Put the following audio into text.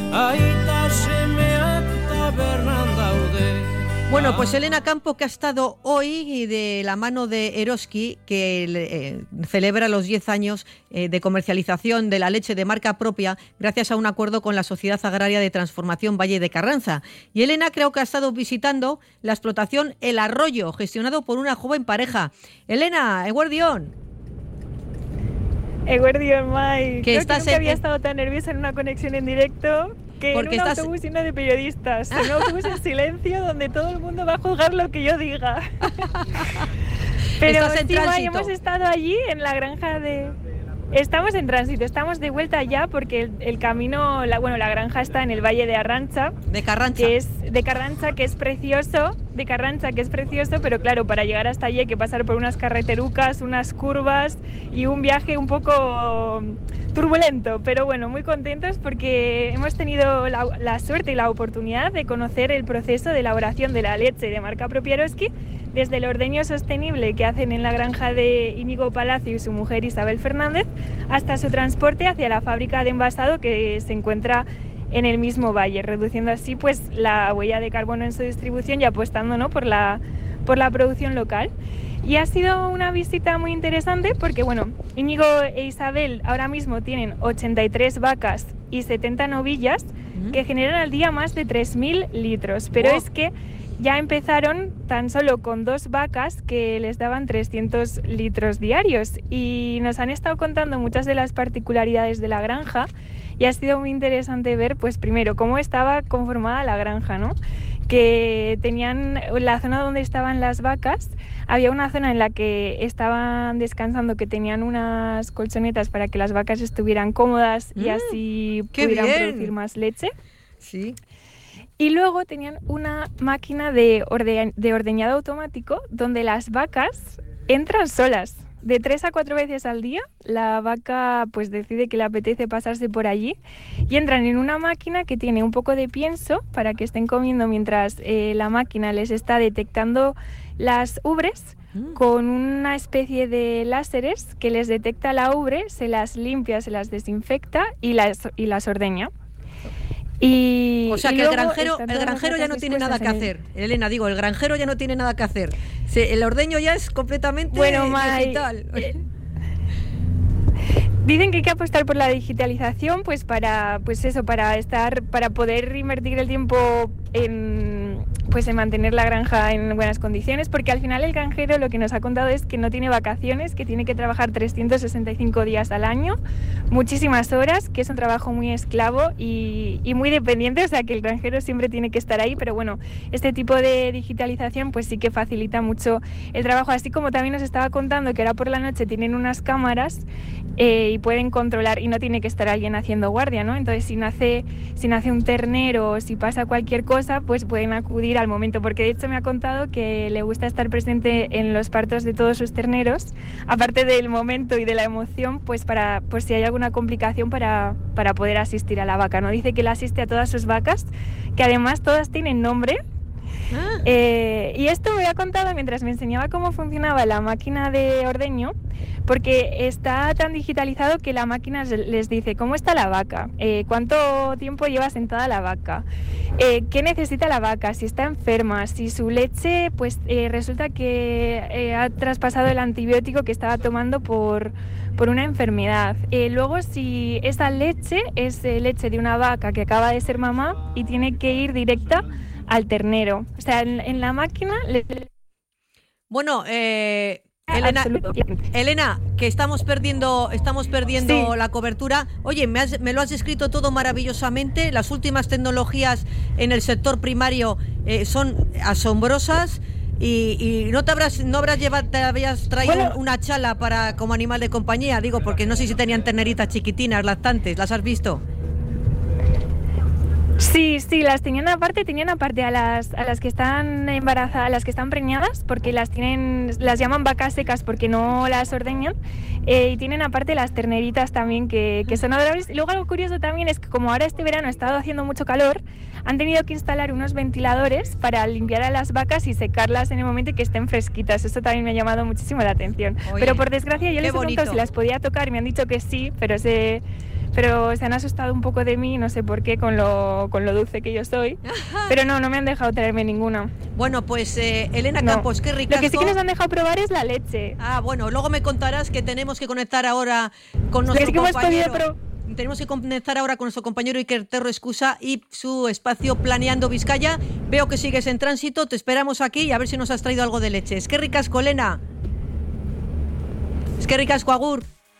aita semeak tabernan daude. Bueno, pues Elena Campo, que ha estado hoy de la mano de Eroski, que celebra los 10 años de comercialización de la leche de marca propia gracias a un acuerdo con la Sociedad Agraria de Transformación Valle de Carranza. Y Elena creo que ha estado visitando la explotación El Arroyo, gestionado por una joven pareja. Elena, eguerdión. Eguerdión, Mai. Que nunca había estado tan nerviosa en una conexión en directo que porque en un autobús lleno de periodistas, en un autobús en silencio donde todo el mundo va a juzgar lo que yo diga. Pero encima hemos estado allí en la granja de... Estamos en tránsito, estamos de vuelta ya porque el camino, la granja está en el Valle de Arrancha. De Carranza. Que es de Carranza, que es precioso, pero claro, para llegar hasta allí hay que pasar por unas carreterucas, unas curvas y un viaje un poco turbulento, pero bueno, muy contentos porque hemos tenido la suerte y la oportunidad de conocer el proceso de elaboración de la leche de marca propia Eroski, desde el ordeño sostenible que hacen en la granja de Íñigo Palacio y su mujer Isabel Fernández, hasta su transporte hacia la fábrica de envasado que se encuentra en el mismo valle, reduciendo así pues la huella de carbono en su distribución y apostando, ¿no?, por la producción local. Y ha sido una visita muy interesante porque, bueno, Íñigo e Isabel ahora mismo tienen 83 vacas y 70 novillas que generan al día más de 3.000 litros, pero es que ya empezaron tan solo con 2 vacas que les daban 300 litros diarios y nos han estado contando muchas de las particularidades de la granja y ha sido muy interesante ver, pues primero, cómo estaba conformada la granja, ¿no? Que tenían la zona donde estaban las vacas, había una zona en la que estaban descansando, que tenían unas colchonetas para que las vacas estuvieran cómodas y así pudieran producir más leche. Sí. Y luego tenían una máquina de ordeñado automático donde las vacas entran solas. De 3 a 4 veces al día, la vaca pues decide que le apetece pasarse por allí y entran en una máquina que tiene un poco de pienso para que estén comiendo mientras la máquina les está detectando las ubres con una especie de láseres que les detecta la ubre, se las limpia, se las desinfecta y las ordeña. O sea que el granjero ya no tiene nada que hacer. Elena, digo, el granjero ya no tiene nada que hacer. El ordeño ya es completamente digital. Dicen que hay que apostar por la digitalización, pues para poder invertir el tiempo en mantener la granja en buenas condiciones, porque al final el granjero lo que nos ha contado es que no tiene vacaciones, que tiene que trabajar 365 días al año, muchísimas horas, que es un trabajo muy esclavo y muy dependiente, o sea que el granjero siempre tiene que estar ahí, pero bueno, este tipo de digitalización pues sí que facilita mucho el trabajo, así como también nos estaba contando que ahora por la noche tienen unas cámaras y pueden controlar y no tiene que estar alguien haciendo guardia, ¿no? Entonces si nace un ternero o si pasa cualquier cosa, pues pueden acudir al momento, porque de hecho me ha contado que le gusta estar presente en los partos de todos sus terneros, aparte del momento y de la emoción, pues si hay alguna complicación para poder asistir a la vaca, ¿no? Dice que le asiste a todas sus vacas, que además todas tienen nombre. Y esto me lo ha contado mientras me enseñaba cómo funcionaba la máquina de ordeño, porque está tan digitalizado que la máquina les dice cómo está la vaca, cuánto tiempo lleva sentada la vaca, qué necesita la vaca, si está enferma, si su leche pues resulta que ha traspasado el antibiótico que estaba tomando por una enfermedad, luego si esa leche es leche de una vaca que acaba de ser mamá y tiene que ir directa al ternero. O sea, en la máquina... Bueno, Elena, que estamos perdiendo sí, la cobertura. Oye, me lo has descrito todo maravillosamente. Las últimas tecnologías en el sector primario son asombrosas. Y no habías traído una chala como animal de compañía, digo, porque no sé si tenían terneritas chiquitinas, lactantes, ¿las has visto? Sí, las tenían aparte a las que están embarazadas, a las que están preñadas, porque las llaman vacas secas porque no las ordeñan, y tienen aparte las terneritas también que son adorables. Y luego algo curioso también es que como ahora este verano ha estado haciendo mucho calor, han tenido que instalar unos ventiladores para limpiar a las vacas y secarlas en el momento que estén fresquitas. Eso también me ha llamado muchísimo la atención. Oye, pero por desgracia yo les he preguntado si las podía tocar y me han dicho que sí, pero pero se han asustado un poco de mí, no sé por qué, con lo dulce que yo soy, pero no me han dejado traerme ninguna. Bueno, pues Elena Campos, qué ricasco. Lo que sí que nos han dejado probar es la leche. Bueno, luego me contarás que tenemos que conectar ahora con nuestro compañero. Tenemos que conectar ahora con nuestro compañero Iker Terro Escusa y su espacio Planeando Vizcaya. Veo que sigues en tránsito, te esperamos aquí y a ver si nos has traído algo de leche. Es que ricasco, Elena. Es que ricasco, agur.